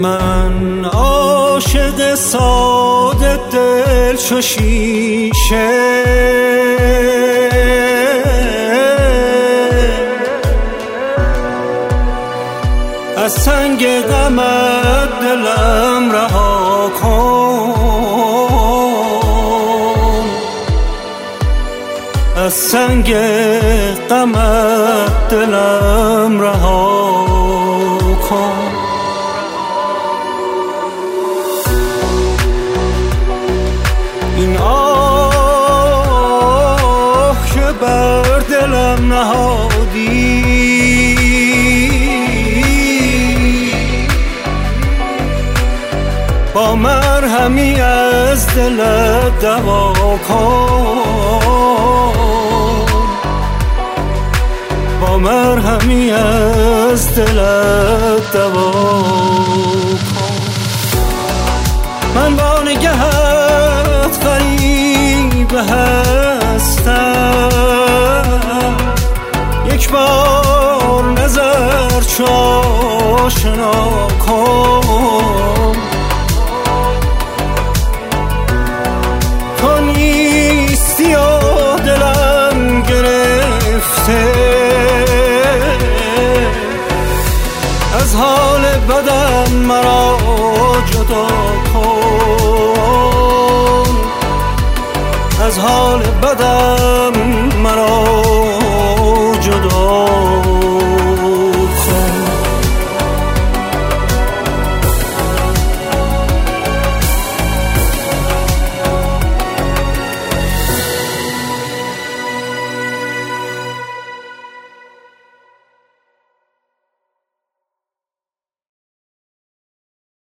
من عاشق ساده دل چو شیشه، از سنگ غمت دلم رها کن، از سنگ غمت دلم رها کن. این آه که بر دلم نهادی، با مرهمی از دلت دوا کن، با مرهمی از دلت دوا کن. من با نگهت غریب هستم، یک بار نظر چو آشنا کن. تو نیستی و دلم گرفته، از حال بدم مرا جدا کن، از حال بدم